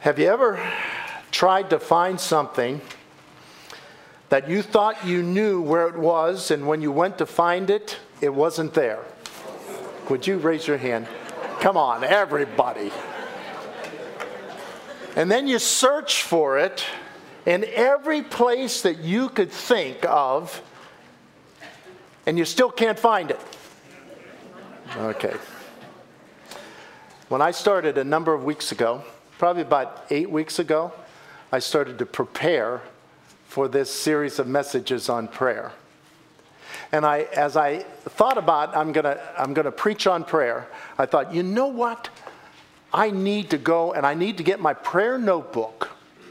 Have you ever tried to find something that you thought you knew where it was, and when you went to find it, it wasn't there? Would you raise your hand? Come on, everybody. And then you search for it in every place that you could think of, and you still can't find it. Okay. When I started a number of weeks ago, probably about 8 weeks ago, I started to prepare for this series of messages on prayer. And as I thought about, I'm gonna preach on prayer, I thought, you know what? I need to go and I need to get my prayer notebook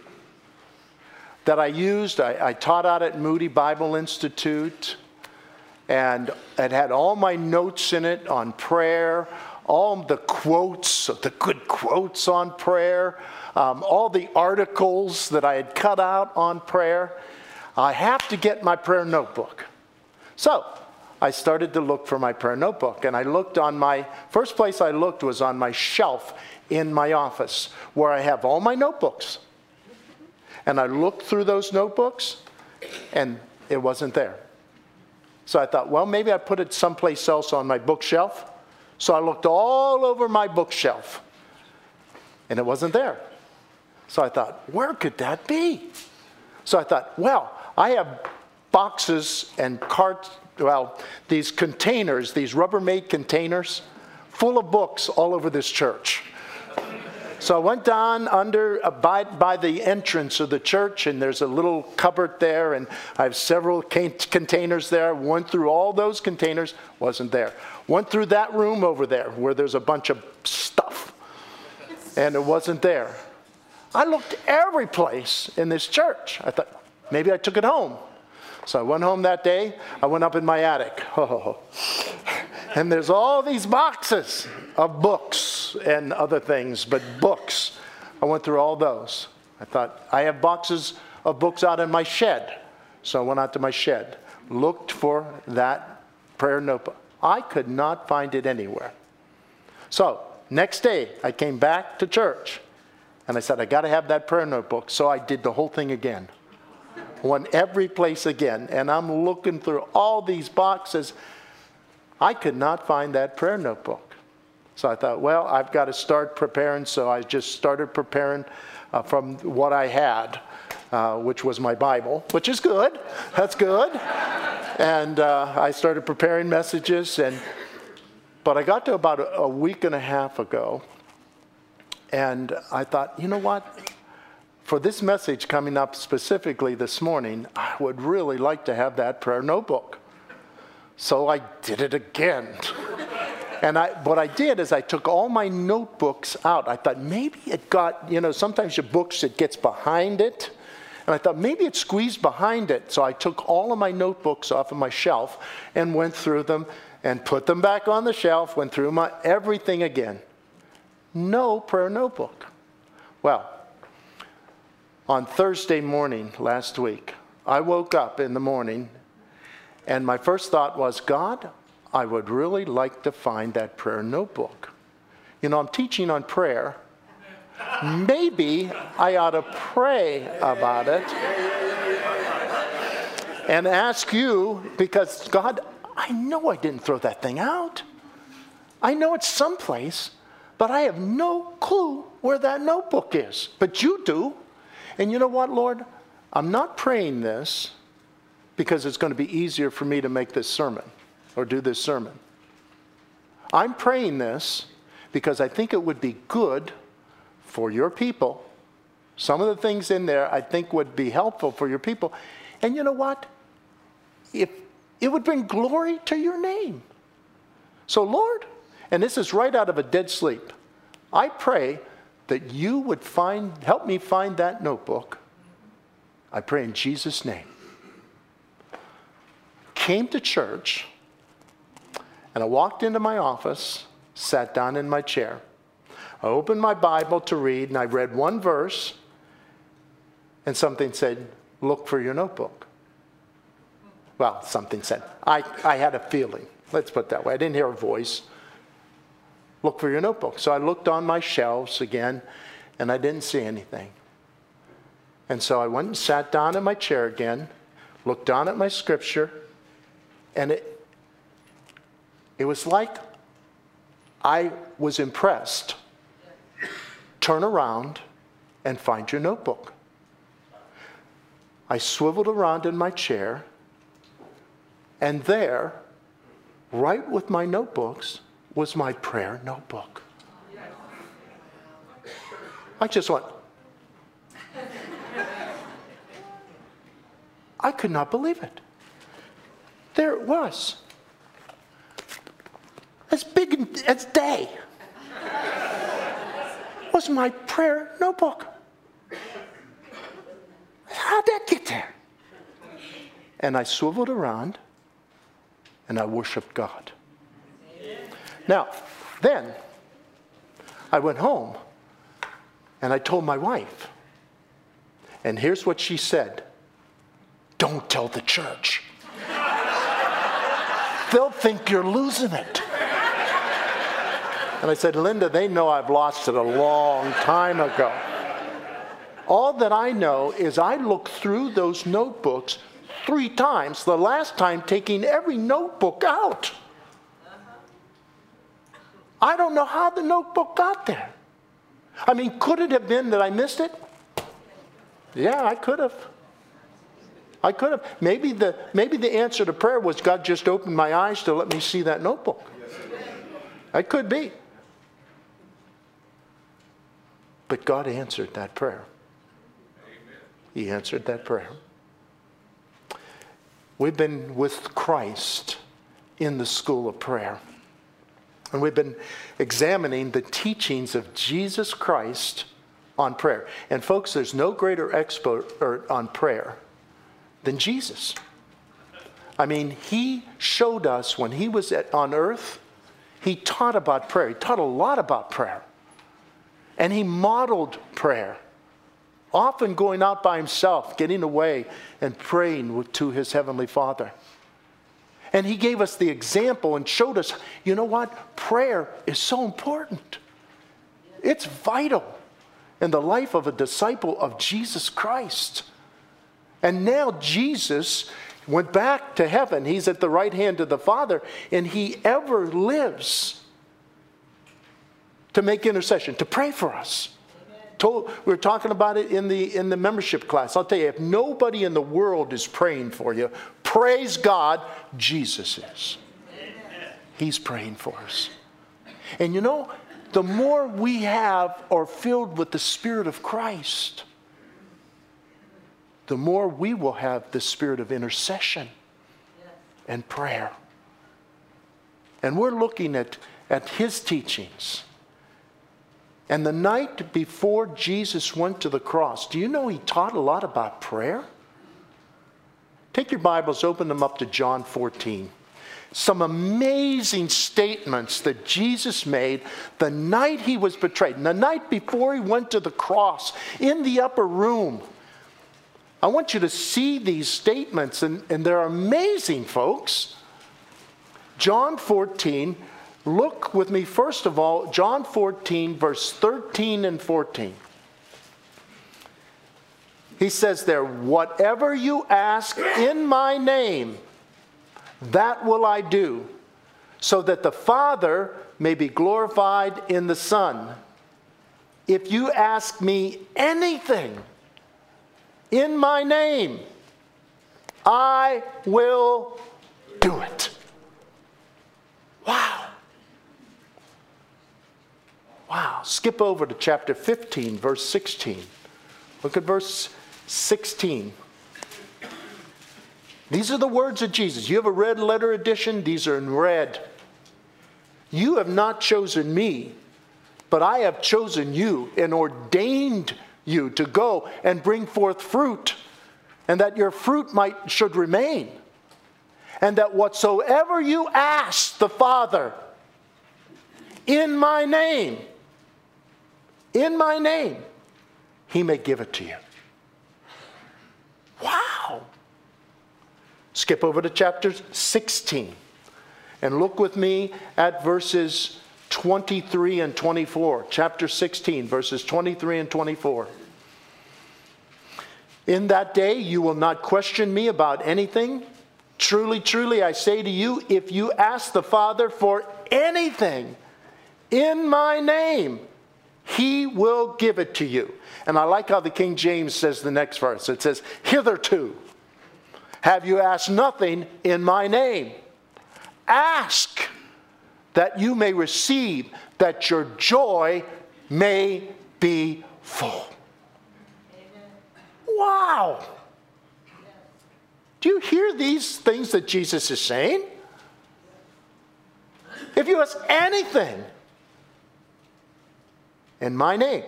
that I used. I taught out at Moody Bible Institute, and it had all my notes in it on prayer, all the quotes, the good quotes on prayer, all the articles that I had cut out on prayer. I have to get my prayer notebook. So I started to look for my prayer notebook, and I looked first place I looked was on my shelf in my office where I have all my notebooks. And I looked through those notebooks, and it wasn't there. So I thought, well, maybe I put it someplace else on my bookshelf. So I looked all over my bookshelf, and it wasn't there. So I thought, where could that be? So I thought, well, I have boxes and these containers, these Rubbermaid containers, full of books all over this church. So I went down by the entrance of the church, and there's a little cupboard there, and I have several containers there. Went through all those containers, wasn't there. Went through that room over there where there's a bunch of stuff, and it wasn't there. I looked every place in this church. I thought, maybe I took it home. So I went home that day. I went up in my attic. And there's all these boxes of books and other things, but books. I went through all those. I thought, I have boxes of books out in my shed. So I went out to my shed, looked for that prayer notebook. I could not find it anywhere. So next day, I came back to church, and I said, I got to have that prayer notebook. So I did the whole thing again. Went every place again, and I'm looking through all these boxes. I could not find that prayer notebook. So I thought, well, I've got to start preparing. So I just started preparing from what I had, which was my Bible, which is good. That's good. And I started preparing messages. But I got to about a week and a half ago, and I thought, you know what? For this message coming up specifically this morning, I would really like to have that prayer notebook. So I did it again. And what I did is I took all my notebooks out. I thought maybe it got, sometimes your books, it gets behind it. And I thought maybe it squeezed behind it. So I took all of my notebooks off of my shelf and went through them and put them back on the shelf, went through everything again. No prayer notebook. Well, on Thursday morning last week, I woke up in the morning, and my first thought was, God, I would really like to find that prayer notebook. I'm teaching on prayer. Maybe I ought to pray about it and ask you, because God, I know I didn't throw that thing out. I know it's someplace, but I have no clue where that notebook is. But you do. And you know what, Lord? I'm not praying this because it's going to be easier for me to make this sermon or do this sermon. I'm praying this because I think it would be good for your people. Some of the things in there I think would be helpful for your people. And you know what? If it would bring glory to your name. So, Lord, and this is right out of a dead sleep, I pray that you would help me find that notebook. I pray in Jesus' name. Came to church, and I walked into my office, sat down in my chair. I opened my Bible to read, and I read one verse, and something said, look for your notebook. Well, something said. I had a feeling. Let's put it that way. I didn't hear a voice. Look for your notebook. So I looked on my shelves again, and I didn't see anything. And so I went and sat down in my chair again, looked down at my scripture, and it was like I was impressed. Turn around and find your notebook. I swiveled around in my chair, and there, right with my notebooks, was my prayer notebook. I just went. I could not believe it. There it was. As big as day was my prayer notebook. How'd that get there? And I swiveled around and I worshiped God. Now, then I went home and I told my wife. And here's what she said. Don't tell the church. They'll think you're losing it. And I said, Linda, they know I've lost it a long time ago. All that I know is I looked through those notebooks 3 times, the last time taking every notebook out. I don't know how the notebook got there. I mean, could it have been that I missed it? Yeah, I could have. I could have. Maybe the answer to prayer was God just opened my eyes to let me see that notebook. That could be. But God answered that prayer. He answered that prayer. We've been with Christ in the school of prayer. And we've been examining the teachings of Jesus Christ on prayer. And folks, there's no greater expert on prayer than Jesus. I mean, he showed us when he was on earth, he taught about prayer. He taught a lot about prayer. And he modeled prayer. Often going out by himself, getting away and praying to his heavenly Father. And he gave us the example and showed us, you know what? Prayer is so important. It's vital in the life of a disciple of Jesus Christ. And now Jesus went back to heaven. He's at the right hand of the Father, and he ever lives to make intercession, to pray for us. We were talking about it in the membership class. I'll tell you, if nobody in the world is praying for you, praise God, Jesus is. He's praying for us. And you know, the more we are filled with the Spirit of Christ, the more we will have the spirit of intercession and prayer. And we're looking at his teachings. And the night before Jesus went to the cross, do you know he taught a lot about prayer? Take your Bibles, open them up to John 14. Some amazing statements that Jesus made the night he was betrayed, and the night before he went to the cross, in the upper room. I want you to see these statements, and they're amazing, folks. John 14, look with me first of all, John 14, verse 13 and 14. He says there, whatever you ask in my name, that will I do, so that the Father may be glorified in the Son. If you ask me anything in my name, I will do it. Wow. Wow. Skip over to chapter 15, verse 16. Look at verse 16. These are the words of Jesus. You have a red letter edition. These are in red. You have not chosen me, but I have chosen you and ordained you to go and bring forth fruit, and that your fruit should remain, and that whatsoever you ask the Father in my name, he may give it to you. Wow. Skip over to chapter 16 and look with me at verses 23 and 24. Chapter 16, verses 23 and 24. In that day you will not question me about anything. Truly, truly, I say to you, if you ask the Father for anything in my name, he will give it to you. And I like how the King James says the next verse. It says, hitherto have you asked nothing in my name. Ask that you may receive, that your joy may be full. Amen. Wow. Do you hear these things that Jesus is saying? If you ask anything in my name,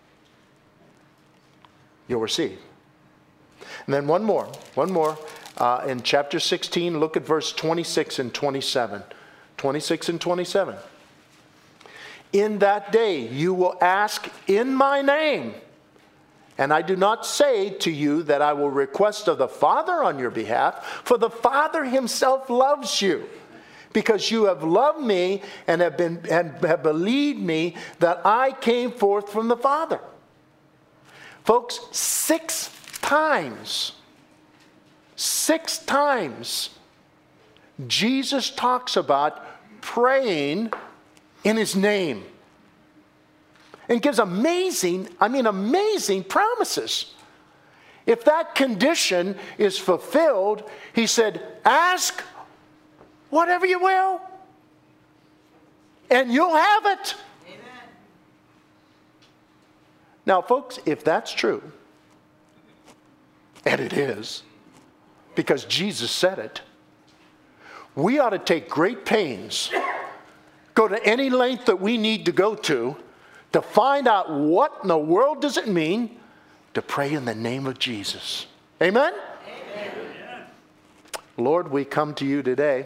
you'll receive. And then one more. In chapter 16, look at verse 26 and 27. 26 and 27. In that day you will ask in my name, and I do not say to you that I will request of the Father on your behalf, for the Father himself loves you, because you have loved me and have believed me that I came forth from the Father. Folks, 6 times, Jesus talks about praying in his name. And gives amazing promises. If that condition is fulfilled, he said, ask whatever you will, and you'll have it. Amen. Now, folks, if that's true, and it is, because Jesus said it, we ought to take great pains, go to any length that we need to go to find out what in the world does it mean to pray in the name of Jesus. Amen? Amen. Lord, we come to you today,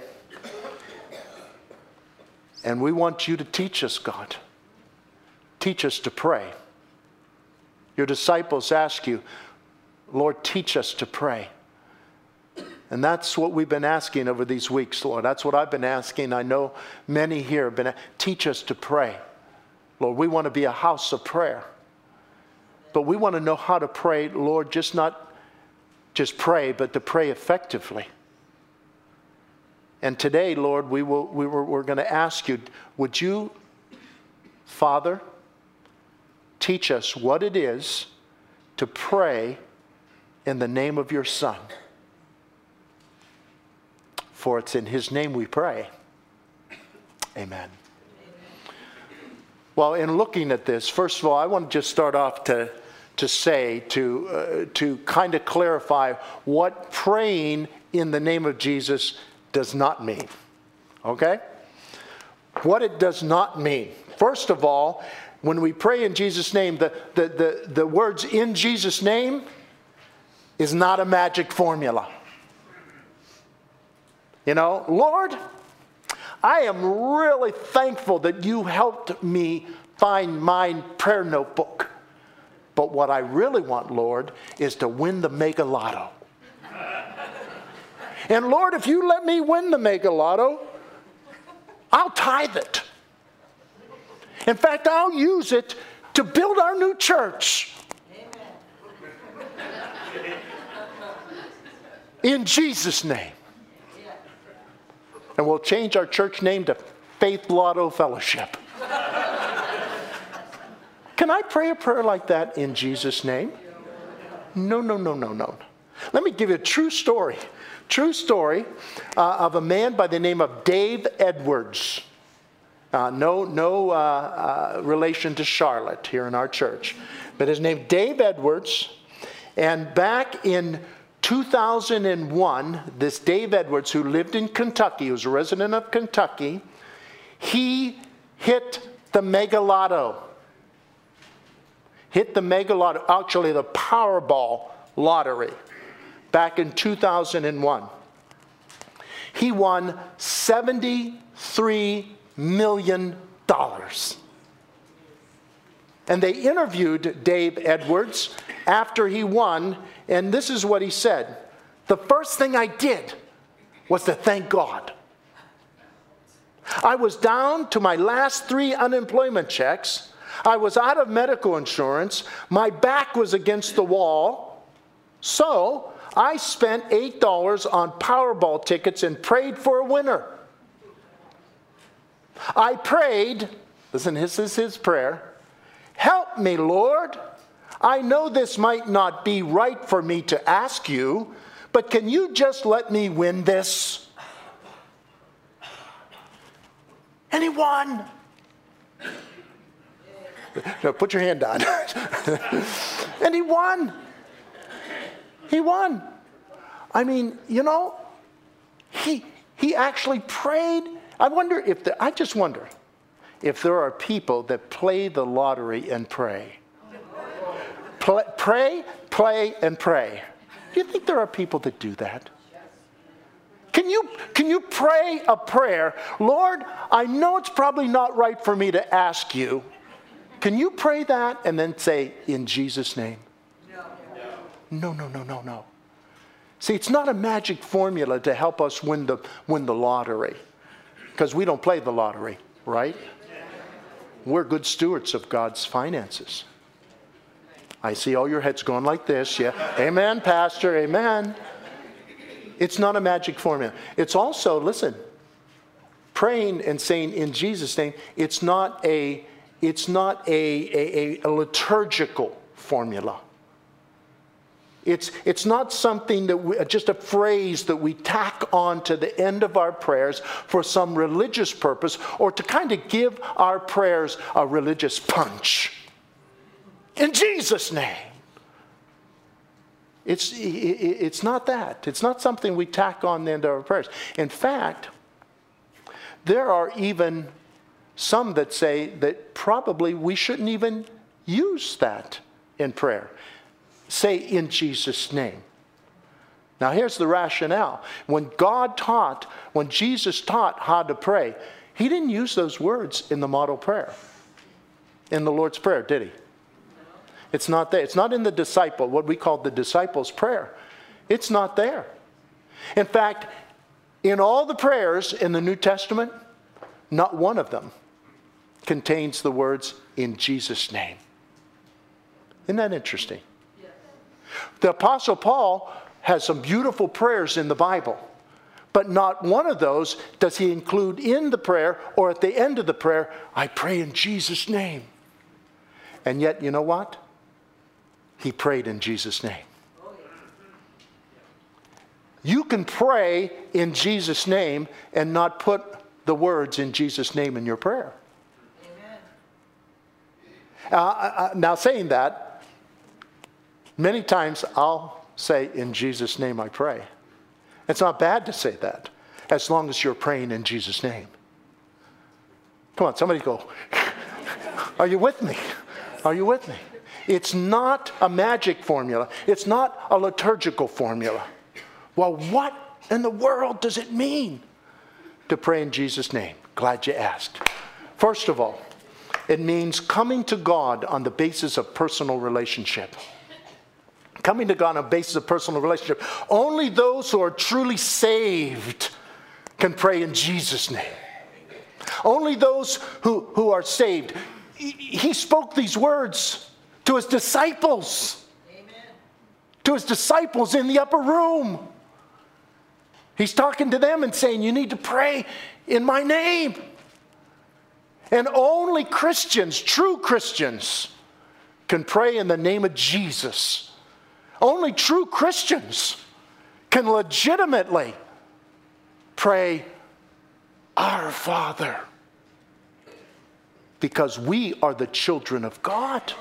and we want you to teach us, God. Teach us to pray. Your disciples ask you, Lord, teach us to pray. And that's what we've been asking over these weeks, Lord. That's what I've been asking. I know many here have been, teach us to pray. Lord, we want to be a house of prayer. But we want to know how to pray, Lord, not just pray, but to pray effectively. And today, Lord, we're going to ask you, would you, Father, teach us what it is to pray in the name of your Son? For it's in his name we pray. Amen. Well, in looking at this, first of all, I want to just start off to kind of clarify what praying in the name of Jesus does not mean. Okay? What it does not mean. First of all, when we pray in Jesus' name, the words in Jesus' name is not a magic formula. You know, Lord, I am really thankful that you helped me find my prayer notebook. But what I really want, Lord, is to win the Mega Lotto. And Lord, if you let me win the Mega Lotto, I'll tithe it. In fact, I'll use it to build our new church. In Jesus' name. And we'll change our church name to Faith Lotto Fellowship. Can I pray a prayer like that in Jesus' name? No. Let me give you a true story. True story of a man by the name of Dave Edwards. No relation to Charlotte here in our church. But his name, Dave Edwards. And back in 2001, this Dave Edwards, who lived in Kentucky, who was a resident of Kentucky, he hit the Mega Lotto. Hit the Mega Lotto, actually the Powerball lottery, back in 2001. He won $73 million. And they interviewed Dave Edwards after he won, and this is what he said. The first thing I did was to thank God. I was down to my last 3 unemployment checks. I was out of medical insurance. My back was against the wall. So I spent $8 on Powerball tickets and prayed for a winner. I prayed, listen, this is his prayer, "Help me, Lord. I know this might not be right for me to ask you, but can you just let me win this?" And he won. No, put your hand down. And he won. He won. I mean, you know, he actually prayed. I just wonder if there are people that play the lottery and pray. Pray, play, and pray. Do you think there are people that do that? Can you pray a prayer? "Lord, I know it's probably not right for me to ask you." Can you pray that and then say, "In Jesus' name"? No. See, it's not a magic formula to help us win the lottery. Because we don't play the lottery, right? We're good stewards of God's finances. I see all your heads going like this. Yeah. Amen, Pastor. Amen. It's not a magic formula. It's also, listen, praying and saying "in Jesus' name," it's not a liturgical formula. It's not something just a phrase that we tack on to the end of our prayers for some religious purpose or to kind of give our prayers a religious punch. "In Jesus' name." It's not that. It's not something we tack on the end of our prayers. In fact, there are even some that say that probably we shouldn't even use that in prayer. Say "in Jesus' name." Now here's the rationale. When Jesus taught how to pray, he didn't use those words in the model prayer, in the Lord's Prayer, did he? It's not there. It's not in the disciple, what we call the disciples' prayer. It's not there. In fact, in all the prayers in the New Testament, not one of them contains the words "in Jesus' name." Isn't that interesting? The Apostle Paul has some beautiful prayers in the Bible, but not one of those does he include in the prayer or at the end of the prayer, "I pray in Jesus' name." And yet, you know what? He prayed in Jesus' name. You can pray in Jesus' name and not put the words "in Jesus' name" in your prayer. Now, saying that, many times I'll say "in Jesus' name I pray." It's not bad to say that, as long as you're praying in Jesus' name. Come on, somebody go. Are you with me? Are you with me? It's not a magic formula. It's not a liturgical formula. Well, what in the world does it mean to pray in Jesus' name? Glad you asked. First of all, it means coming to God on the basis of personal relationship. Coming to God on the basis of personal relationship. Only those who are truly saved can pray in Jesus' name. Only those who are saved. He spoke these words to his disciples. Amen. To his disciples in the upper room. He's talking to them and saying, "You need to pray in my name." And only Christians, true Christians, can pray in the name of Jesus. Only true Christians can legitimately pray, "Our Father," because we are the children of God.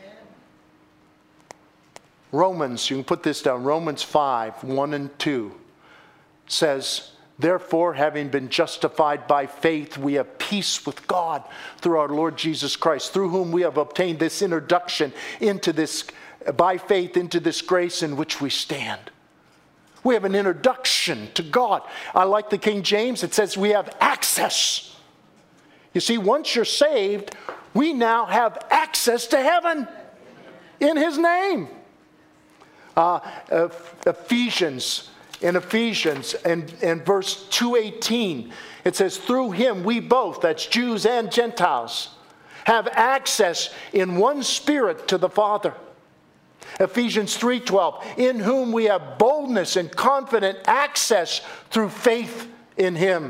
Romans, you can put this down, Romans 5, 1 and 2 says, "Therefore, having been justified by faith, we have peace with God through our Lord Jesus Christ, through whom we have obtained this introduction into this, by faith, into this grace in which we stand." We have an introduction to God. I like the King James. It says we have access. You see, once you're saved, we now have access to heaven in his name. Ephesians in Ephesians and verse 2:18. It says, through him we both, that's Jews and Gentiles, have access in one Spirit to the Father. Ephesians 3:12, in whom we have boldness and confident access through faith in him.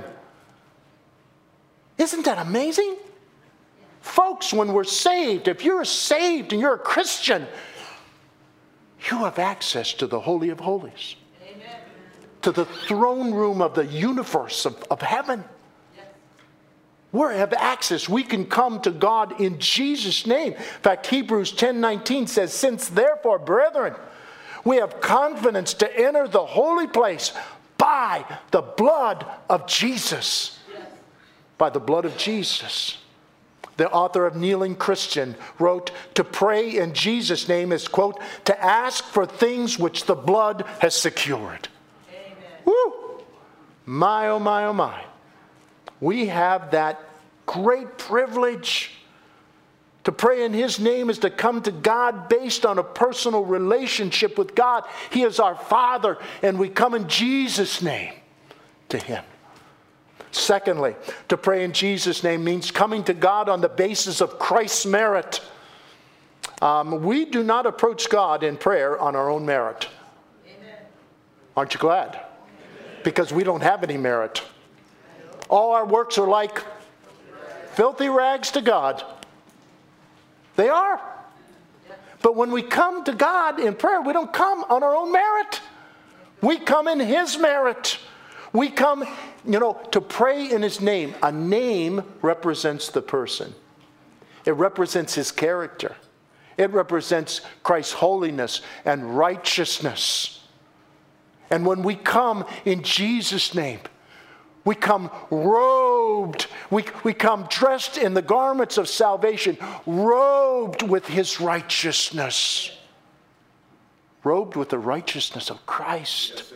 Isn't that amazing? Folks, when we're saved, if you're saved and you're a Christian, you have access to the Holy of Holies. Amen. To the throne room of the universe of heaven. Yes. We have access. We can come to God in Jesus' name. In fact, Hebrews 10:19 says, since therefore, brethren, we have confidence to enter the holy place by the blood of Jesus. Yes. By the blood of Jesus. The author of Kneeling Christian wrote, to pray in Jesus' name is, quote, to ask for things which the blood has secured. Amen. Woo! My, oh my, oh my. We have that great privilege. To pray in his name is to come to God based on a personal relationship with God. He is our Father, and we come in Jesus' name to him. Secondly, to pray in Jesus' name means coming to God on the basis of Christ's merit. We do not approach God in prayer on our own merit. Amen. Aren't you glad? Amen. Because we don't have any merit. All our works are like filthy rags to God. They are. But when we come to God in prayer, we don't come on our own merit. We come in his merit. We come, to pray in his name. A name represents the person. It represents his character. It represents Christ's holiness and righteousness. And when we come in Jesus' name, we come robed. We come dressed in the garments of salvation, robed with his righteousness. Robed with the righteousness of Christ. Yes,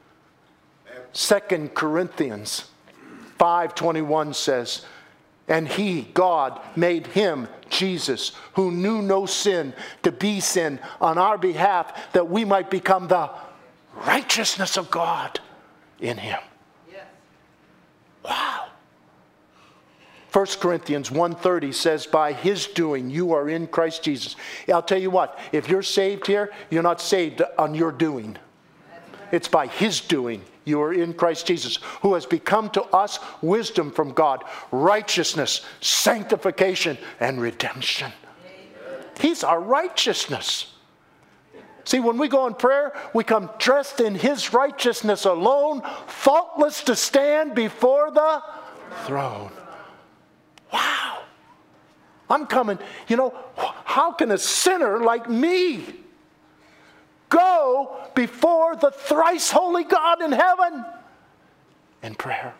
2 Corinthians 5:21 says, and he, God, made him, Jesus, who knew no sin, to be sin on our behalf, that we might become the righteousness of God in him. Yes. Wow. 1 Corinthians 1:30 says, by his doing, you are in Christ Jesus. I'll tell you what, if you're saved here, you're not saved on your doing. It's by his doing. You are in Christ Jesus, who has become to us wisdom from God, righteousness, sanctification, and redemption. Amen. He's our righteousness. See, when we go in prayer, we come dressed in his righteousness alone, faultless to stand before the throne. Wow. I'm coming, how can a sinner like me go before the thrice holy God in heaven in prayer?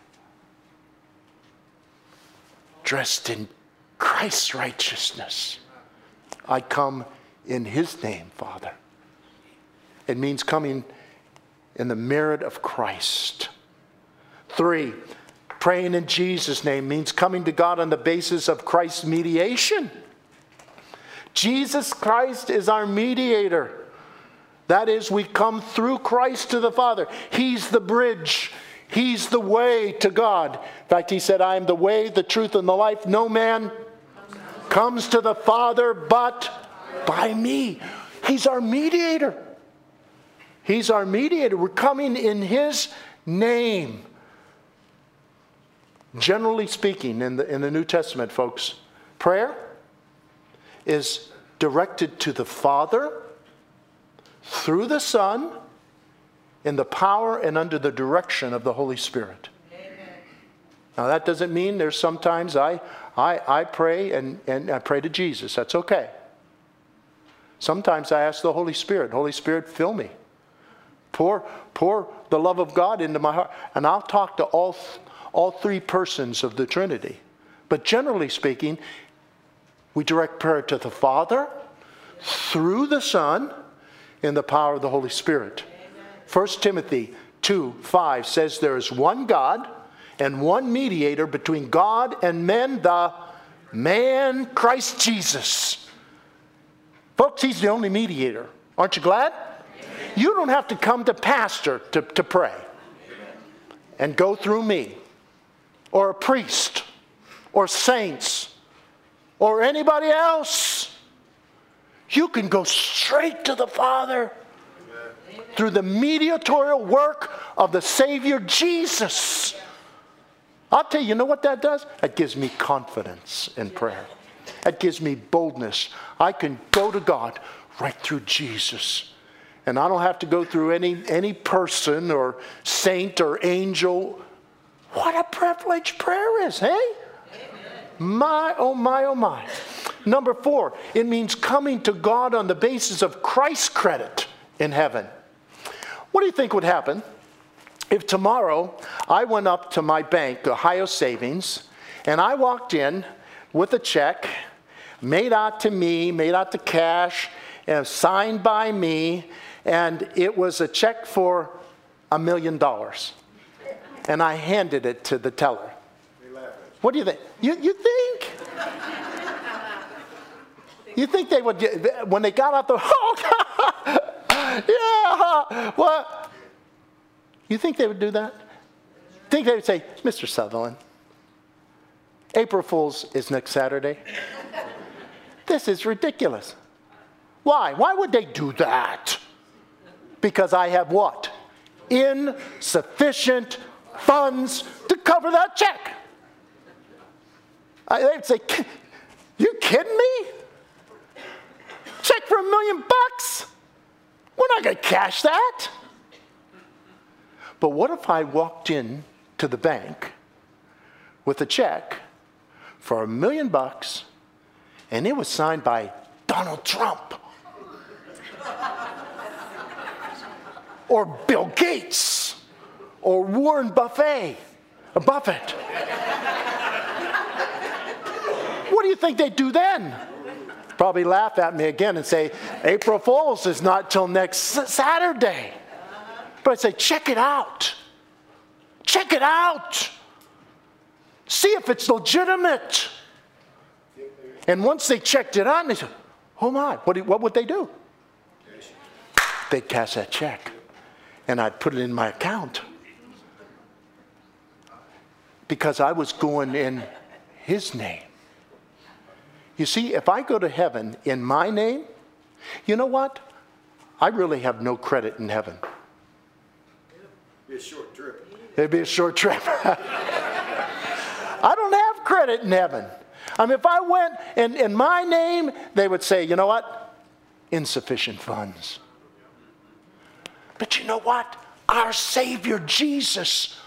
Dressed in Christ's righteousness. I come in his name, Father. It means coming in the merit of Christ. 3, praying in Jesus' name means coming to God on the basis of Christ's mediation. Jesus Christ is our mediator. That is, we come through Christ to the Father. He's the bridge. He's the way to God. In fact, he said, I am the way, the truth, and the life. No man comes to the Father but by me. He's our mediator. He's our mediator. We're coming in his name. Generally speaking, in the New Testament, folks, prayer is directed to the Father through the Son, in the power and under the direction of the Holy Spirit. Amen. Now that doesn't mean there's sometimes I pray and I pray to Jesus. That's okay. Sometimes I ask the Holy Spirit, Holy Spirit, fill me. Pour the love of God into my heart. And I'll talk to all three persons of the Trinity. But generally speaking, we direct prayer to the Father, through the Son, in the power of the Holy Spirit. Amen. 1 Timothy 2:5 says there is one God and one mediator between God and men, the man Christ Jesus. Folks, he's the only mediator. Aren't you glad? Amen. You don't have to come to pastor to pray and go through me or a priest or saints or anybody else. You can go straight to the Father through the mediatorial work of the Savior Jesus. I'll tell you, you know what that does? That gives me confidence in prayer. That gives me boldness. I can go to God right through Jesus. And I don't have to go through any person or saint or angel. What a privilege prayer is, hey? Amen. My, oh my, oh my. Number 4, it means coming to God on the basis of Christ's credit in heaven. What do you think would happen if tomorrow I went up to my bank, Ohio Savings, and I walked in with a check made out to me, made out to cash, signed by me, and it was a check for $1 million. And I handed it to the teller. What do you think? You think? You think they would, when they got out the, oh God, yeah, what? You think they would do that? Think they would say, Mr. Sutherland, April Fool's is next Saturday. This is ridiculous. Why? Why would they do that? Because I have what? Insufficient funds to cover that check. They'd say, you kidding me? Check for $1 million? We're not going to cash that. But what if I walked in to the bank with a check for $1 million and it was signed by Donald Trump or Bill Gates or Warren Buffett? What do you think they'd do then? Probably laugh at me again and say, April Fool's is not till next Saturday. But I'd say, check it out. Check it out. See if it's legitimate. And once they checked it out, and they said, oh my, what would they do? They'd cash that check. And I'd put it in my account. Because I was going in His name. You see, if I go to heaven in my name, you know what? I really have no credit in heaven. It'd be a short trip. It'd be a short trip. I don't have credit in heaven. I mean, if I went in my name, they would say, you know what? Insufficient funds. But you know what? Our Savior Jesus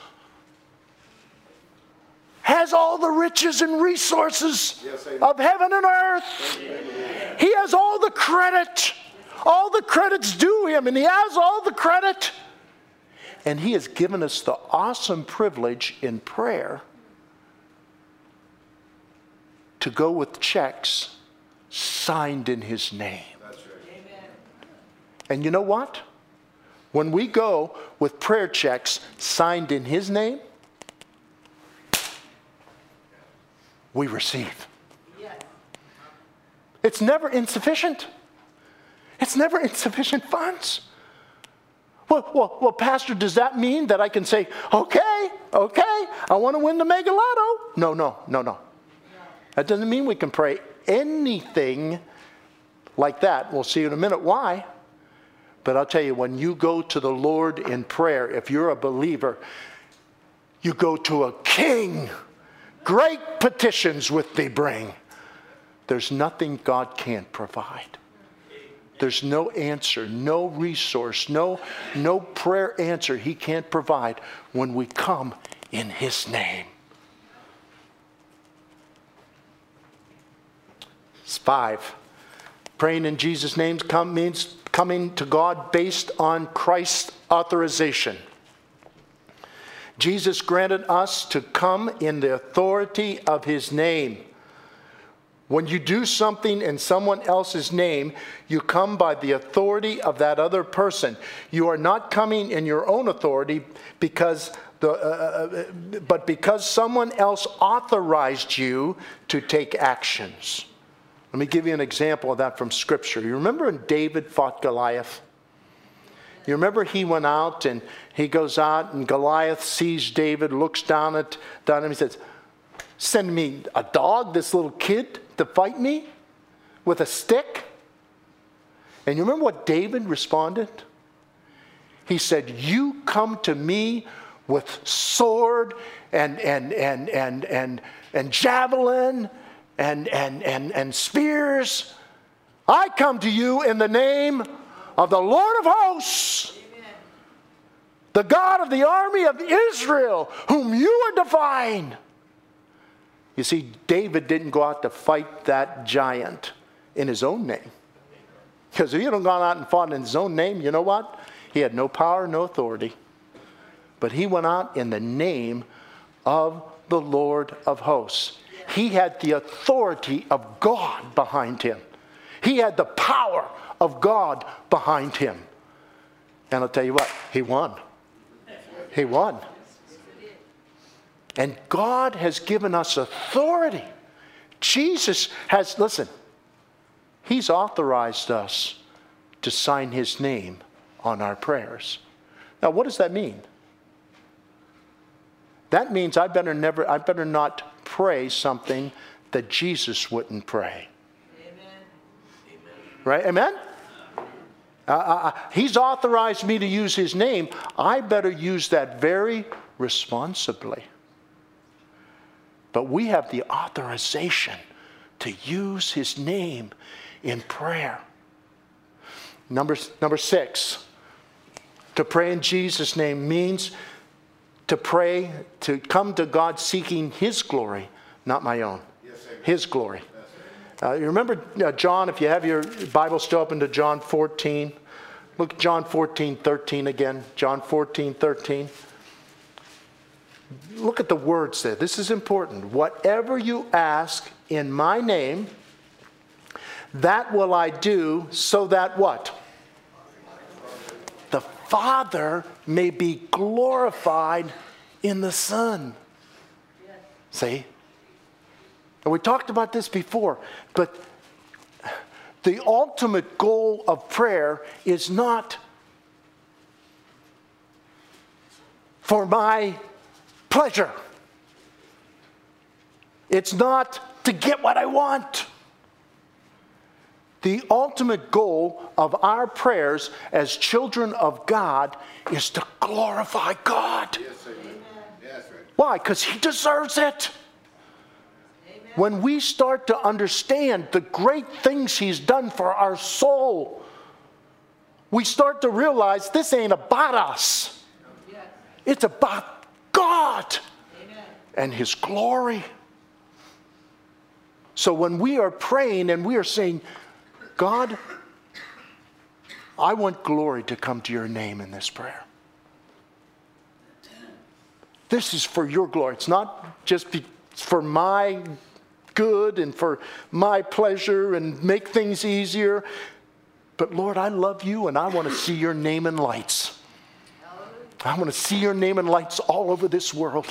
has all the riches and resources of heaven and earth. He has all the credit. All the credit's due Him, and He has all the credit. And He has given us the awesome privilege in prayer to go with checks signed in His name. That's right. And you know what? When we go with prayer checks signed in His name, we receive. Yes. It's never insufficient. It's never insufficient funds. Well, Pastor, does that mean that I can say, okay, I want to win the Mega Lotto? No. That doesn't mean we can pray anything like that. We'll see in a minute why. But I'll tell you, when you go to the Lord in prayer, if you're a believer, you go to a king. Great petitions with thee bring. There's nothing God can't provide. There's no answer, no resource, no prayer answer He can't provide when we come in His name. 5. Praying in Jesus' name means coming to God based on Christ's authorization. Jesus granted us to come in the authority of His name. When you do something in someone else's name, you come by the authority of that other person. You are not coming in your own authority but because someone else authorized you to take actions. Let me give you an example of that from Scripture. You remember when David fought Goliath? You remember he went out and he goes out and Goliath sees David, looks down at him and says, send me a dog, this little kid, to fight me with a stick? And you remember what David responded? He said, you come to me with sword and javelin and spears. I come to you in the name of the Lord of hosts, amen, the God of the army of Israel, whom you are defying. You see, David didn't go out to fight that giant in his own name. Because if he had gone out and fought in his own name, you know what? He had no power, no authority. But he went out in the name of the Lord of hosts. He had the authority of God behind him. He had the power of God behind him. And I'll tell you what, he won. He won. And God has given us authority. Jesus has, listen, he's authorized us to sign his name on our prayers. Now, what does that mean? That means I better not pray something that Jesus wouldn't pray. Amen. Right? Amen? He's authorized me to use his name. I better use that very responsibly. But we have the authorization to use his name in prayer. Number 6, to pray in Jesus' name means to pray, to come to God seeking his glory, not my own. Yes, his glory. You remember John, if you have your Bible still open to John 14. Look at John 14:13 again. John 14:13. Look at the words there. This is important. Whatever you ask in my name, that will I do, so that what? The Father may be glorified in the Son. See? And we talked about this before, but the ultimate goal of prayer is not for my pleasure. It's not to get what I want. The ultimate goal of our prayers as children of God is to glorify God. Yes, amen. Yes, right. Why? Because he deserves it. Amen. When we start to understand the great things he's done for our soul, we start to realize this ain't about us. Yes. It's about God. Amen. And his glory. So when we are praying and we are saying, God, I want glory to come to your name in this prayer. This is for your glory. It's not just for my good and for my pleasure and make things easier. But Lord, I love you and I want to see your name in lights. I want to see your name in lights all over this world.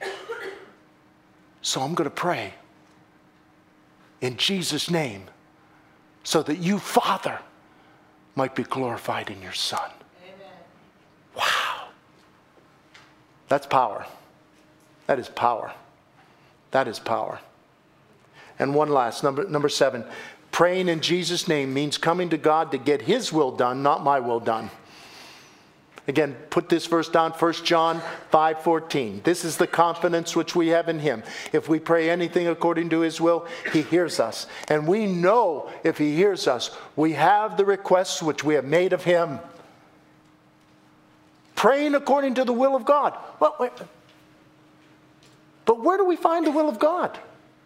So I'm going to pray in Jesus' name, so that you, Father, might be glorified in your Son. Amen. Wow. That's power. That is power. That is power. And one last, number 7. Praying in Jesus' name means coming to God to get his will done, not my will done. Again, put this verse down, 1 John 5:14. This is the confidence which we have in him. If we pray anything according to his will, he hears us. And we know if he hears us, we have the requests which we have made of him. Praying according to the will of God. Well, wait. But where do we find the will of God?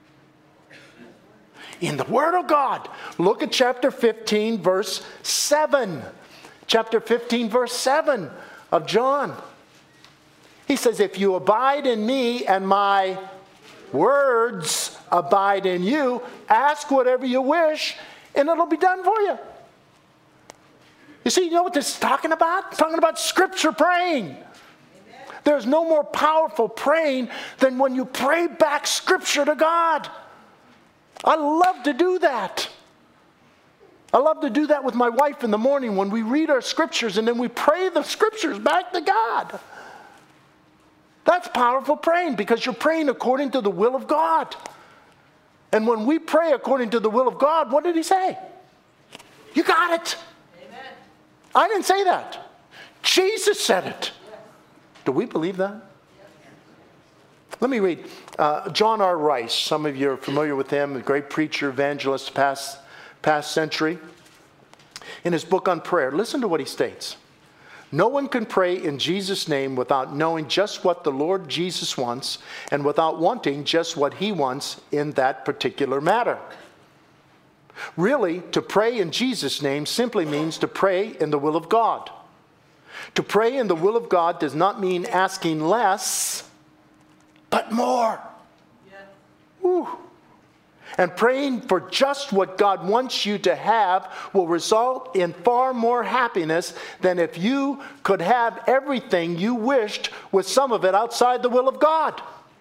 In the Word of God. Look at chapter 15, verse 7. Chapter 15, verse 7 of John. He says, if you abide in me and my words abide in you, ask whatever you wish and it'll be done for you. You see, you know what this is talking about? It's talking about Scripture praying. Amen. There's no more powerful praying than when you pray back Scripture to God. I love to do that. I love to do that with my wife in the morning when we read our scriptures and then we pray the scriptures back to God. That's powerful praying because you're praying according to the will of God. And when we pray according to the will of God, what did he say? You got it. Amen. I didn't say that. Jesus said it. Do we believe that? Let me read. John R. Rice, some of you are familiar with him, a great preacher, evangelist, past century. In his book on prayer, listen to what he states. No one can pray in Jesus' name without knowing just what the Lord Jesus wants and without wanting just what he wants in that particular matter. Really, to pray in Jesus' name simply means to pray in the will of God. To pray in the will of God does not mean asking less, but more. Yeah. Woo. And praying for just what God wants you to have will result in far more happiness than if you could have everything you wished with some of it outside the will of God.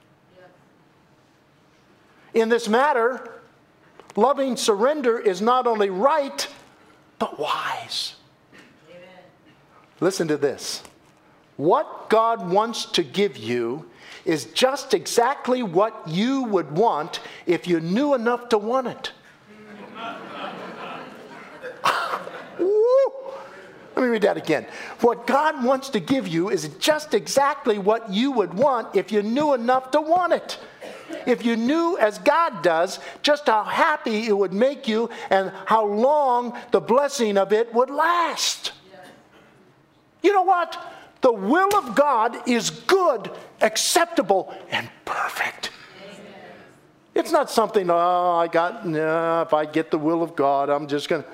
Yeah. In this matter, loving surrender is not only right, but wise. Amen. Listen to this. What God wants to give you is just exactly what you would want if you knew enough to want it. Woo! Let me read that again. What God wants to give you is just exactly what you would want if you knew enough to want it. If you knew, as God does, just how happy it would make you and how long the blessing of it would last. You know what? The will of God is good, acceptable, and perfect. Amen. It's not something, if I get the will of God, I'm just going to.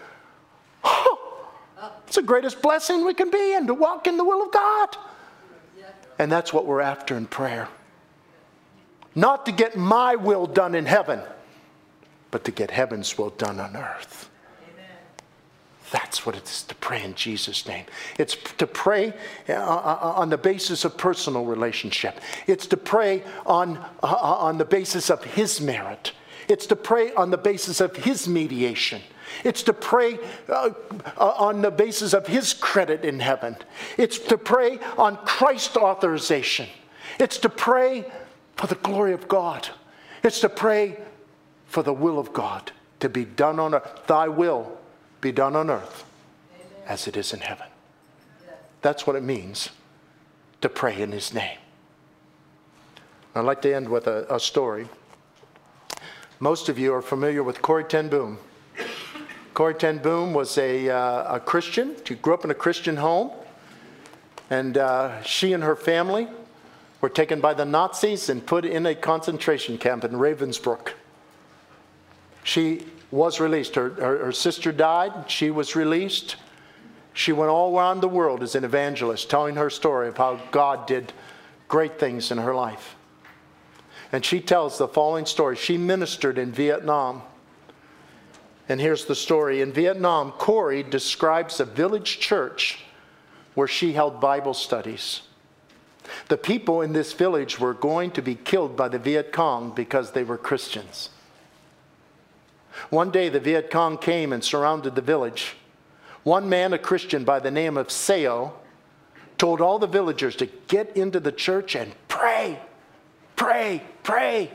It's the greatest blessing we can be in, to walk in the will of God. And that's what we're after in prayer. Not to get my will done in heaven, but to get heaven's will done on earth. That's what it is to pray in Jesus' name. It's to pray on the basis of personal relationship. It's to pray on the basis of his merit. It's to pray on the basis of his mediation. It's to pray on the basis of his credit in heaven. It's to pray on Christ's authorization. It's to pray for the glory of God. It's to pray for the will of God to be done on earth. Thy will be done on earth as it is in heaven. That's what it means to pray in his name. I'd like to end with a story. Most of you are familiar with Corrie ten Boom. Corrie ten Boom was a Christian. She grew up in a Christian home. And she and her family were taken by the Nazis and put in a concentration camp in Ravensbrück. She was released. Her sister died. She was released. She went all around the world as an evangelist, telling her story of how God did great things in her life. And she tells the following story. She ministered in Vietnam. And here's the story. In Vietnam, Corrie describes a village church where she held Bible studies. The people in this village were going to be killed by the Viet Cong because they were Christians. One day the Viet Cong came and surrounded the village. One man, a Christian by the name of Sao, told all the villagers to get into the church and pray, pray, pray,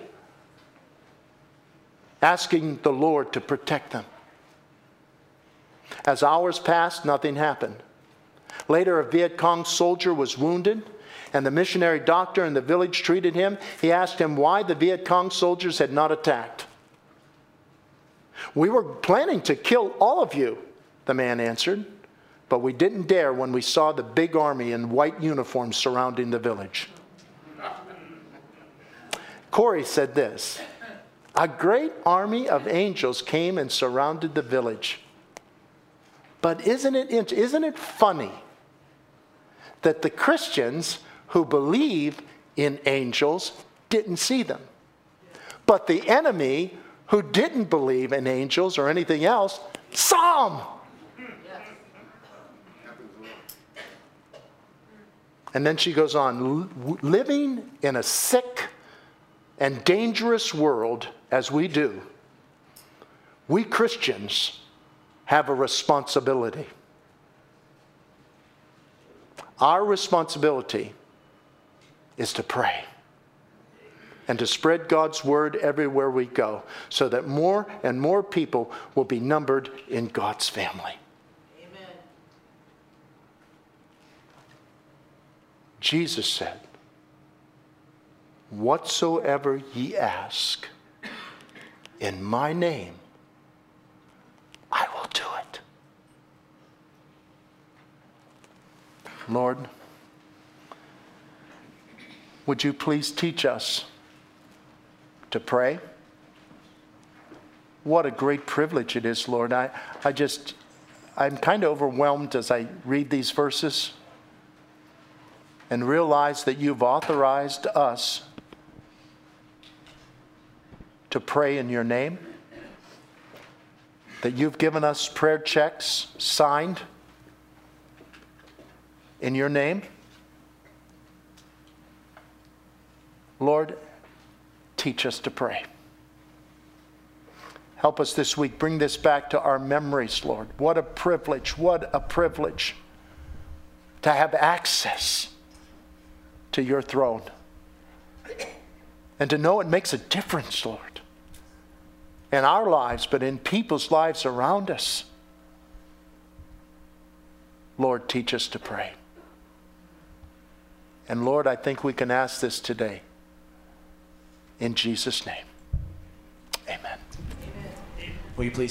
asking the Lord to protect them. As hours passed, nothing happened. Later, a Viet Cong soldier was wounded, and the missionary doctor in the village treated him. He asked him why the Viet Cong soldiers had not attacked. "We were planning to kill all of you," the man answered, "but we didn't dare when we saw the big army in white uniforms surrounding the village." Corrie said this, "A great army of angels came and surrounded the village. But isn't it funny that the Christians who believe in angels didn't see them, but the enemy who didn't believe in angels or anything else saw them?" And then she goes on, living in a sick and dangerous world as we do, we Christians have a responsibility. Our responsibility is to pray and to spread God's word everywhere we go, so that more and more people will be numbered in God's family. Amen. Jesus said, "Whatsoever ye ask in my name, I will do it." Lord, would you please teach us to pray? What a great privilege it is, Lord. I'm kind of overwhelmed as I read these verses and realize that you've authorized us to pray in your name, that you've given us prayer checks signed in your name. Lord, teach us to pray. Help us this week. Bring this back to our memories, Lord. What a privilege to have access to your throne. And to know it makes a difference, Lord, in our lives, but in people's lives around us. Lord, teach us to pray. And Lord, I think we can ask this today. In Jesus' name, amen. Amen. Will you please